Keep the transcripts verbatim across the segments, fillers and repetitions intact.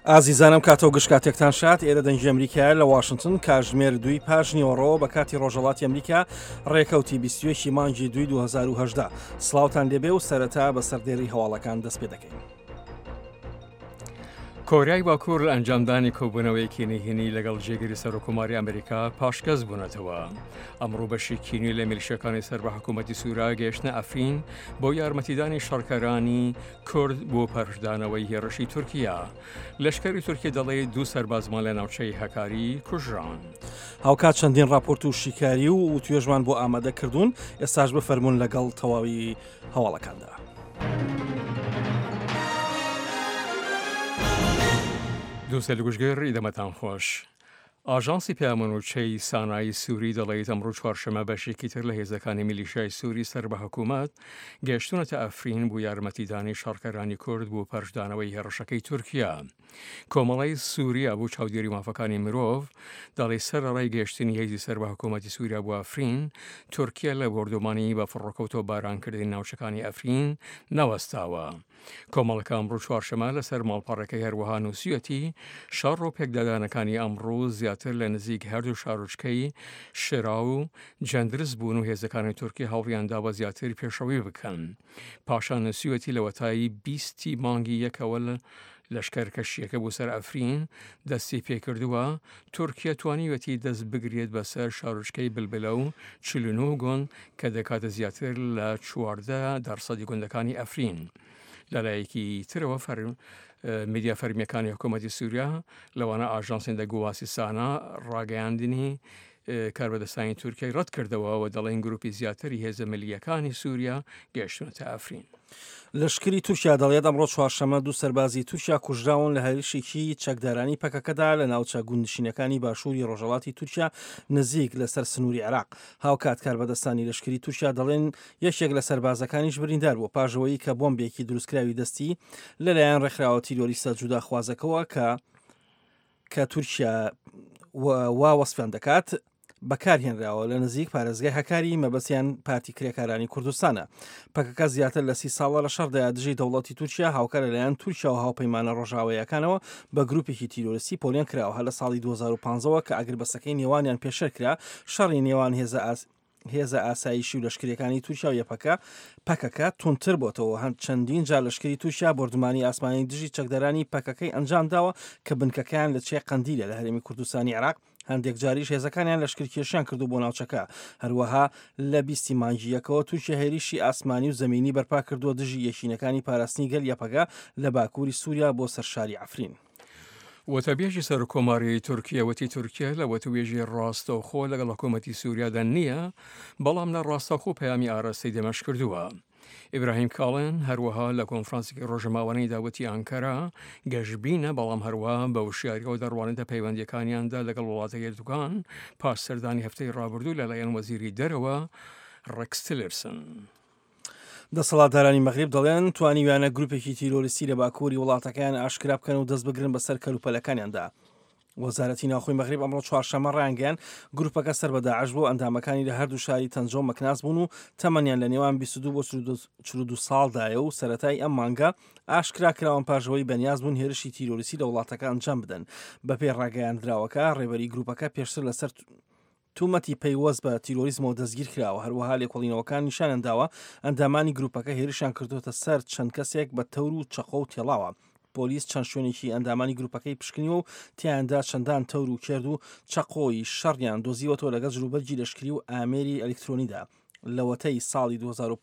ئازیزانم کاتەوە گشت کاتێکتان شات ئێرە دەنجی ئەمریکا لە واشنگتن کاتژمێر دوی پاش نیوەڕۆ بە کاتی ڕۆژهەڵاتی ئەمریکا ڕێکەوتی بیستوێکی مانگی دوی دو هەزار و هەژدە سڵاوتان لێبێ و سەرەتا بە سەردێڕی هەواڵەکان دەست پێ دەکەین. کۆریای باکوور لە ئەنجامدانی کۆبوونەوەیەکی نهێنی لەگەڵ جێگیری سەرۆکوماری ئەمریکا پاشکەس بوونەتەوە. ئەمڕۆ بەشی کینی لە میلیشیەکانی سەر بە حکوومەتی سوورا گەیشتنە ئەفرین بۆ یارمەتیدانی شەڕکەرانی کورد بۆ پەرشدانەوەی هێرشی تورکیا. لەشکری تورکی دەڵێ دوو سەربازمان لە ناوچەی هەکاری کوژران. هاوکات چەندین راپۆرت و شیکاری و توێژمان بۆ ئامادە کردوون، ئێستاش بفەرمونون لەگەڵ تەواوی هەواڵەکاندا. دووسێ لەگوژگەر ئیدەمەتان خۆش. ئاژانسی پەیامەنوچەی سانایی سووری دەڵێت ئەمڕۆ چوارشەمە بەشێکی تر لە هێزەکانی میلیشیای سووری سەر بە حکوومەت گەیشتونەتە ئەفرین بۆ یارمەتیدانی شەڕکەرانی کورد بۆ پەرشدانەوەی هێرشەکەی تورکیا. کۆمەڵی سووریا بۆ چاودێری مافەکانی مرۆڤ دەڵێ سەرەڕای گەیشتنی هێزی سەر بە حکوومەتی سووریا بۆ ئەفرین تورکیا لە بۆردۆمانی بە فڕۆکەوتۆ بارانکردنی ناوچەکانی ئەفرین نەوەستاوە. کۆمەڵەکە ئەمڕۆ چوارشەمە لەسەر ماڵپەڕەکەی هەروەها نووسیەتی شەڕ و پێکدادانەکانی ئەمڕۆ زیاتر لە نزیک هەردوو شارۆچکەی شێرا و جەندرس بوون و هێزەکانی تورکی هەوڵیان داوە زیاتر پێشەوەی بکەن. پاشان نووسیەتی لە وەتایی بیستی مانگی یەکەوە لەشکەرکەشیەکە بۆ سەر ئەفرین دەستی پێکردووە تورکیا توانیوەتی دەست بگرێت بەسەر شارۆچکەی بلبلە و چل و نۆ گۆن کە دەکاتە زیاتر لە چواردە دەرسەدی گوندەکانی ئەفرین. لەلایەکی ترەوە فەرم میدیا فەرمیەکانی حکوومەتی سووریا لەوانە ئاژانسێن دەگوواسی سانا ڕاگەیاندنی کاربەدەستانی تورکیای ڕەت کردەوە و دەڵێن گروپی زیاتری هێزە ملیەکانی سووریا گەیشتونەتە ئەفرین. لەشکری تورکیا دەڵێت ئەمڕۆ چوارشەمە دوو سەربازی تورکیا کوژراون لە هەریشێکی چەکدارانی پەکەکەدا لە ناوچە گوندنشینەکانی باشووری ڕۆژهەڵاتی تورکیا نزیک لەسەر سنووری عێراق. هاوکات کاربەدەستانی لەشکری تورکیا دەڵێن یەکێک لە سەربازەکانیش بریندار بووە پاژەوەی کە بۆمبێکی دروستکراوی دەستی لەلایەن ڕێکخراوە تیرۆریستە جوداخوازەکەەوە کە کە تورکیا وا وەسفیان دەکات بەکارهێنراوە لە نزیک پارێزگای هەکاری مەبەستیان پارتی کرێکارانی کوردستانە. پەکەکە زیاتر لە سی ساڵە لە شەڕدا دژی دەوڵەتی تورکیا هاوکارە لەلایەن تورکیا و هاوپەیمانە ڕۆژاوایەکانەوە بە گروپێکی تیرۆریستی پۆلیان کراوە لە ساڵی دوو هەزار و پانزەوە کە ئەگربەسەکەی نێوانیان پێشەر کرا شەڕی نێوان هێزە ئاس هێزە ئاسایشی و لەشکریەکانی تورکیا و یەپەکە پەکەکە تونتر بۆتەوە هەند چەندین جار لەشکری تورکیا بردمانی ئاسمانی دژی چەکدارانی پەکەکەی ئەنجام داوە کە بنکەکەیان لە چێ قەندیلە لە هەرێمی کوردستانی عێراق هەندێک جاریش هێزەکانیان لەشکر کێشیان کردو بۆ ناوچەکە. هەروەها لە بیستی مانگیەکەوە تورکیا هێریشی ئاسمانی و زەمینی بەرپا کردووە دژی یەشینەکانی پاراستنی گەل یەپەکە لە باکووری سووریا بۆ سەرشاری ئەفرین. وەتەبێژی سەر کۆماری تورکیا وەتی تورکیا لە وەتوێژی ڕاستەوخۆ لەگەڵ حکوومەتی سووریادا نییە، بەڵام لە ڕاستەوخۆ پەیامی ئاراستی دەمەش کردووە. ئیبراهیم کاڵن هەروەها لە کۆنفرانسێکی ڕۆژەماوانەی داوەتی ئەنکەرا گەشتبینە، بەڵام هەروەها بە وشیاریەوە دەڕوانێتە پەیوەندیەکانیاندا لەگەڵ وڵاتە یەکگرتووەکان پاش سەردانی هەفتەی ڕابردوو لەلایەن وەزیری دەرەوە ڕێکس تیلرسن. دەسەڵاتدارانی مەغریب دەڵێن توانیویانە گروپێکی تیرۆریستی لە باکووری وڵاتەکەیان ئاشکرا بکەن و دەست بگرن بەسەر کەلوپەلەکانیاندا. وەزارەتی ناوخۆی مەغریب ئەمڕۆ چوارشەمە ڕایانگەیاند گروپەکە سەر بە داعش بوو ئەندامەکانی لە هەردوو شاری تەنجە و مەکناس بوون و تەمەنیان لە نێوان بیست و دوو بۆ چل و دوو ساڵدایە و سەرەتای ئەم مانگە ئاشکرا کراوە پاژەوەی بەنیاز بوون هێرشی تیرۆریستی لە وڵاتەکە ئەنجام بدەن. بەپێی ڕاگەیاندراوەکە ڕێبەری گروپەکە پێشتر لەسەر تومەتی پەیوەست بە تیرۆریزمەوە دەستگیر کراوە. هەروەها لێکۆڵینەوەکان نیشانیان داوە ئەندامانی گروپەکە هێرشیان کردوتە سەر چەند کەسێک بە تەور و چەقۆ و تێڵاوە. پۆلیس چەند شوێنێکی ئەندامانی گروپەکەی پشکنیوە و تیاندا چەندان تەور و کرد و چەقۆی شەڕیان دۆزیوەتەوە لەگەڵ جلوبەرجی لەشکری و ئامێری ئەلکترۆنیدا. لە وەتەی ساڵی دوو هەزار و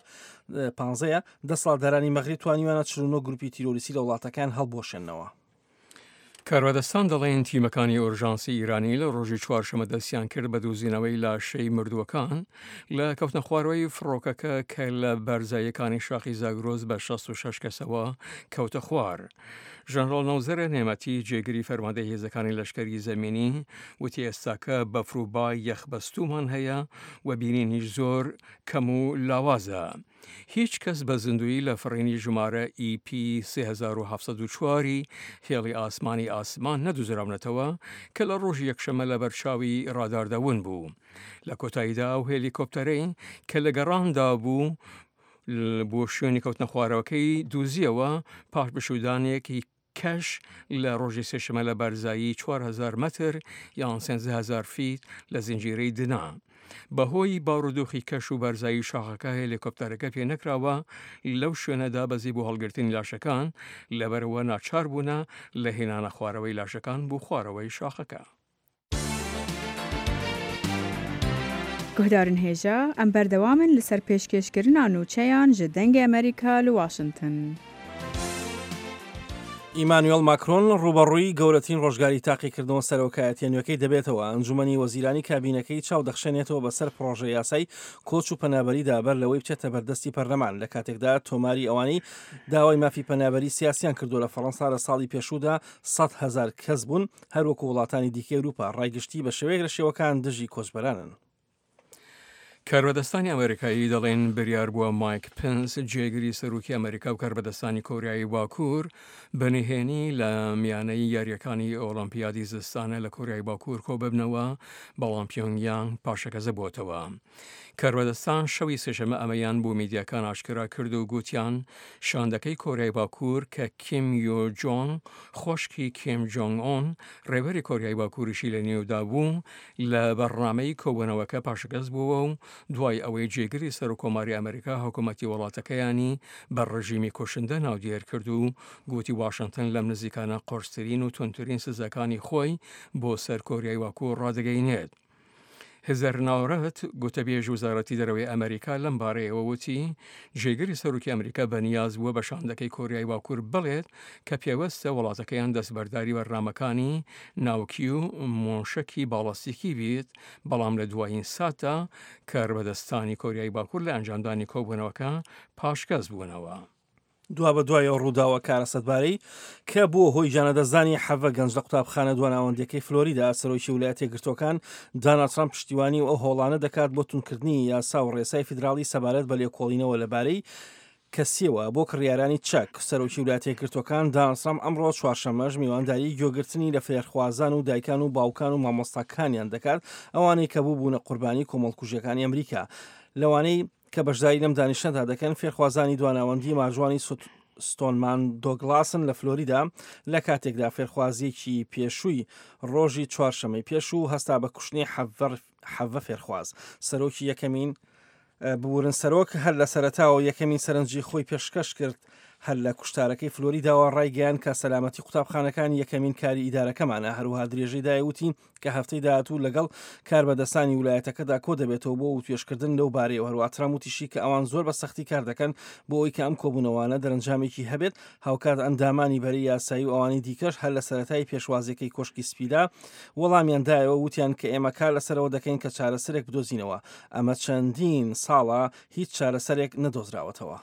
پانزەیە دەسەڵاتدارانی مەغریب توانیویانە چل و نۆ گروپی تیرۆریستی لە وڵاتەکان هەڵبۆشێنەوە. کاربەدەستان دەڵێن تیمەکانی ئۆرژانسی ئیرانی لە ڕۆژی چوارشەمە دەستیان کرد بە دۆزینەوەی لاشەی مردووەکان لە کەوتنە خواروەی فڕۆکەکە کە لە بەرزاییەکانی شاخی زاگرۆز بە شەست و شەش کەسەوە کەوتە خوار. ژەنڕۆڵ نەوزەرە نێمەتی جێگیری فەرماندەی هێزەکانی لەشکری زەمینی وتی ئێستاکە بەفروبای یەخبەستومان هەیە و بینینیش زۆر کەم و لاوازە. هیچ کەس بە زندویی لە فڕینی ژمارە ئی پی سێ هەزار و هەفسەد و چواری هێڵی ئاسمانی ئاسمان نەدوزراونەتەوە کە لە ڕۆژی یەکشەمە لە بەرچاوی ڕاداردەون بوو. لە کۆتاییدا و هێلیکۆپتەرەی کە لە گەڕاندا بوو بۆ شوێنی کەوتنە خوارەوەکەی دووزیەوە پاش بشودانێکی کەش لە ڕۆژی سێشەمە لە بەرزایی چوار هەزار مەتر یان سێنزە هەزار فیت لە زنجیرەی دنا. بەهۆی باڕودۆخی کەش و بەرزایی شاخەکە هێلیکۆپتەرەکە پێ نەکراوە لەو شوێنەدا بەزی بۆ هەڵگرتنی لاشەکان لەبەرەوە ناچار بوونە لە هێنانە خوارەوەی لاشەکان بۆ خوارەوەی شاخەکە. گوهدارن هێژە ئەم بەردەوامن لەسەر پێشکەشکردنا نوچەیان ji dengê Amerîka li Washington. ئیمانوێل ماکرۆن ڕوبەڕووی گەورەترین ڕۆژگاری تاقیکردنەوە سەرۆکایەتیە نوێەکەی دەبێتەوە. ئەنجومەنی وەزیرانی کابینەکەی چاودەخشێنێتەوە بەسەر پڕۆژە یاسای کۆچ و پەنابەریدا بەر لەوەی بچێتە بەردەستی پەرلەمان لە کاتێکدا تۆماری ئەوانەی داوای مافی پەنابەری سیاسیان کردو لە فەڕەنسا لە ساڵی پێشوودا سەد هەزار کەس بوون هەروەکو وڵاتانی دیکەی ئەوروپا ڕایگشتی بە شێوەیەک لە شێوەکان دژی کۆچبەرانن. کاربەدەستانی ئەمریکایی دەڵێن بریار بووە مایک پنس جێگیری سەرۆکی ئەمریکا و کاربەدەستانی کۆریایی باکوور بەنهێنی لە میانەی یاریەکانی ئۆلۆمپیادی زستانە لە کۆریای باکوور کۆ ببنەوە، بەڵام پیۆنگیانگ پاشەکەزە بۆتەوە. کاربەدەستان شەوی سێشەمە ئەمەیان بۆ میدیاکان ئاشکرا کرد و گوتیان شاندەکەی کۆریای باکوور کە کیم یۆ جۆنگ خۆشکی کیم جۆنگ ئۆن ڕێبەری کۆریای باکووریشی لە نێودا بوو لە بەڕنامەی کۆبوونەوەکە پاشەکەس بووە و دوای ئەوەی جێگیری سەر و کۆماری ئەمریکا حکوومەتی وڵاتەکەیانی بە ڕژیمی کوشندە ناودێر کرد و گوتی واشنگتن لەم نزیکانە قۆرسترین و تونترین سزاکانی خۆی بۆ سەر کۆریای باکوور ڕادگەیەنێت. هزار ناوڕەت گوتەبێژ وزارەتی دەرەوەی ئەمریکا لەم بارەیەوە وتی جێگیری سەرۆکی ئەمریکا بەنیاز بووە بە شاندەکەی کۆریای باکوور بڵێت کە پێوەستە وڵاتەکەیان دەستبەرداری بەرنامەکانی ناوکی و مۆشکی باڵاستیکی بیت، بەڵام لە دوایین ساتە کاربەدەستانی کۆریای باکوور لە ئەنجامدانی کۆبوونەوەکە پاشکەس بوونەوە. دوا بە دوای ئەو ڕووداوە کارە سەدبارەی کە بووە هۆی جانەدەزانی حەڤە گەنج لە قوتابخانە دواناوەندەکەی فلۆریدا، سەرۆکی ویلایەتە یەکگرتووەکان دۆناڵد ترامپ پشتیوانی و ئەو هۆڵانە دەکات بۆ تونکردنی یاسا و ڕێسای فیدراڵی سەبارەت بە لێکۆڵینەوە لەبارەی کەسیەوە بۆ کڕیارانی چەک. سەرۆکی ویلایەتە یەکگرتووەکان دۆناڵد ترامپ ئەمڕۆ چوارشەممەش میوانداری گوێگرتنی لە فێرخوازان و دایکان و باوکان و مامۆستاکانیان دەکات، ئەوانەی کە بوو بوونە قوربانی کۆمەڵکوژیەکانی ئەمریکا. لەوانەی کە بەشداری لەم دانیشتنەدا دەکەن فێرخوازانی دواناوەندی ماژوانی ستۆنمان دۆگلاسن لە فلۆریدا لە کاتێکدا فێرخوازیەکی پێشووی ڕۆژی چوارشەمەی پێش و هەستا بە کوشتنی حەڤە فێرخواز. سەرۆکی یەکەمین بورن سەرۆک هەر لە سەرەتاوە یەکەمین سەرنجی خۆی پێشکەش کرد هەر لە کوشتارەکەی فلۆریداوە ڕایگەیان کە سەلامەتی قوتابخانەکان یەکەمین کاری ئیدارەکەمانە. هەروها درێژەی دایوتی کە هەفتەی داهاتوو لەگەڵ کاربەدەستانی ویلایەتەکەدا کۆ دەبێتەوە بۆ وتوێشکردن لەو بارەیەوە. هەروها ترامپ وتیشی کە ئەوان زۆر بە سەختی کار دەکەن بۆ ئەوی کە ئەم کۆبوونەوەانە دەرەنجامێکی هەبێت، هاوکات ئەندامانی بەرەی یاسایی و ئەوانی دیکەش هەر لە سەرەتای پێشوازیەکەی کۆشکی سپیدا وەڵامیاندایەوە، وتیان کە ئێمە کار لەسەرەوە دەکەین کە چارەسەرێک بدۆزینەوە. ئەمە چەندین ساڵە هیچ چارەسەرێک نەدۆزراوەتەوە.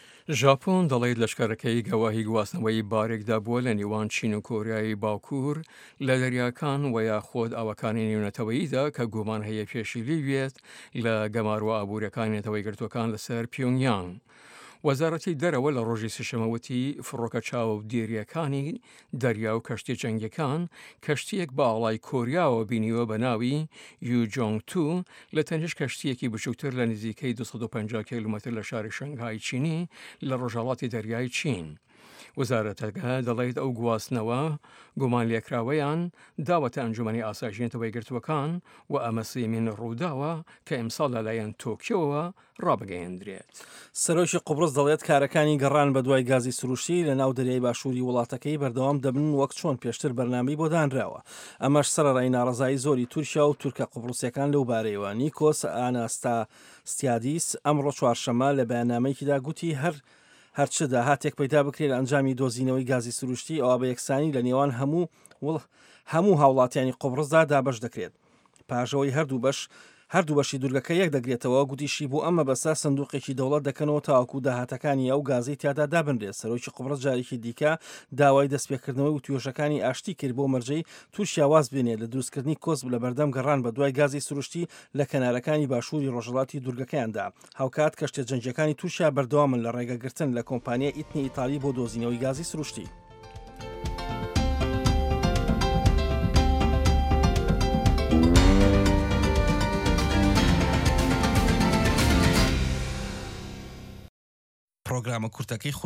ژاپۆن دەڵێت لەشکارەکەی گەواهی گواستنەوەی بارێکدا بووە لە نێوان چین و کۆریای باکوور لە دەریاکان و یاخۆد ئاوەکانی نێونەتەوەییدا کە گومان هەیە پێشیلی بێت لە گەماروە ئابوووریەکانی نێتەوەی گرتوەکان لەسەر پیۆنگیانگ. وەزارەتی دەرەوە لە ڕۆژی سێشەمەوتی فڕۆکە چاوە و دیریەکانی دەریا و کەشتی جەنگیەکان کەشتیەک بە ئاڵای کۆریاوە بینیوە بە ناوی یوجۆنگ تو لە تەنیش کەشتیەکی بچووکتر لە نزیکەی دووسەد و پەنجا کیلومتر لە شاری شەنگهای چینی لە ڕۆژهەڵاتی دەریای چین. وەزارەتەکە دەڵێت ئەو گواستنەوە گومان لێکراوەیان داوەتە ئەنجومەنی ئاسایشی نێتەوەی گرتووەکان و ئەمە سێمین ڕووداوە کە ئەمساڵ لەلایەن تۆکیۆوە ڕابگەیەندرێت. سەرۆکی قوبرس دەڵێت کارەکانی گەڕان بە دوای گازی سروشتی لە ناو دەریای باشووری وڵاتەکەی بەردەوام دەبن وەک چۆن پێشتر بەرنامەی بۆ دانراوە. ئەمەش سەرەڕای ناڕەزایی زۆری تورکیا و تورکە قوبرسیەکان لەو بارەیەوە. نیکۆس ئاناستاسیادیس ئەمڕۆ چوارشەممە لە بەیاننامەیەکیدا گوتی هەر هەرچدا هاتێک پەیدا بکرێت لە ئەنجامی دۆزینەوەی گازی سروشتی ئەوە بە یەکسانی لە نێوان هەموو هەموو هاوڵاتیانی قوبرسدا دابەش دەکرێت. پاژەوەی هەردوو بەش هەردوو بەشی دوورگەکە یەک دەگرێتەوە. گوتیشی بۆ ئەمە بەسا سندوقێکی دەوڵەت دەکەنەوە تاواکو داهاتەکانی ئەو گازی تیادا دابنرێت. سەرۆکی قوبرس جارێکی دیکە داوای دەستپێکردنەوەی و توێژەکانی ئاشتی کرد بۆ مەرجەی تووشیا واز بێنێت لە دروستکردنی کۆسب لە بەردەم گەڕان بە دوای گازی سروشتی لە کەنارەکانی باشووری ڕۆژهەڵاتی دوورگەکەیاندا. هاوکات کەشتە جەنگیەکانی تووشیا بەردەوامن لە ڕێگەگرتن لە کۆمپانیای ئیتنی ئیتالی بۆ دۆزینەوەی گازی سروشتی. پرۆگرامە کورتەکەی